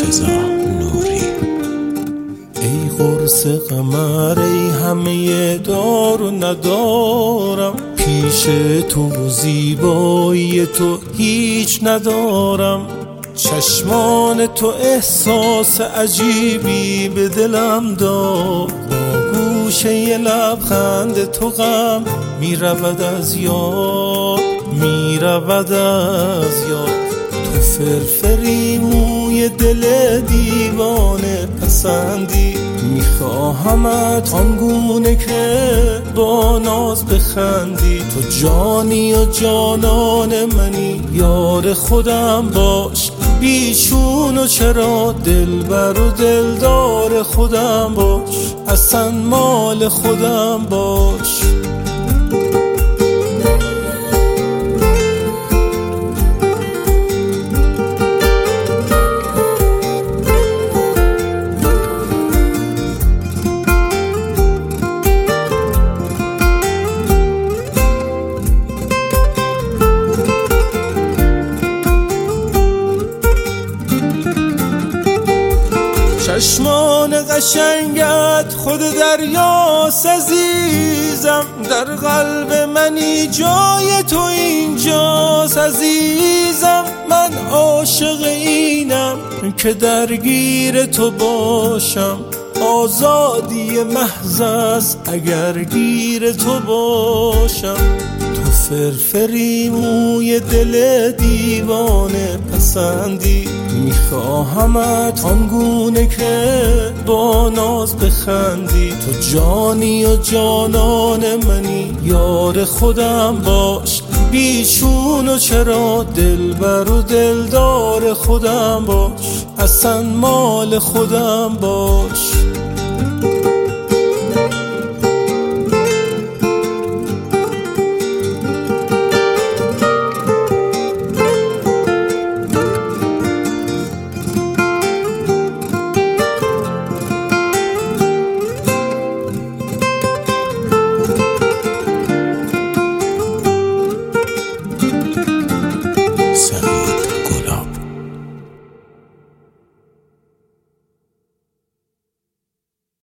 رضا نوری. ای قرص قمر، ای همه دار و ندارم، پیش تو زیبایی تو هیچ ندارم. چشمان تو احساس عجیبی به دلم داد، با گوشه لبخند تو غم میرود از یاد، میرود از یاد. تو فرفری موی دل دیوانه پسندی، میخواهمت آنگونه که با ناز بخندی. تو جانی و جانان منی، یار خودم باش، بیچون و چرا دلبر و دلدار خودم باش، اصلا مال خودم باش. چشمان قشنگت خود دریاست عزیزم، در قلب منی جای تو اینجاست عزیزم. من عاشق اینم که درگیر تو باشم، آزادی محض است اگر گیر تو باشم. تو فرفری موی دل دیوانه پسندی، میخواهمت آنگونه که با ناز بخندی. تو جانی و جانان منی، یار خودم باش، بیچون و چرا دلبر و دلدار خودم باش، اصلا مال خودم باش.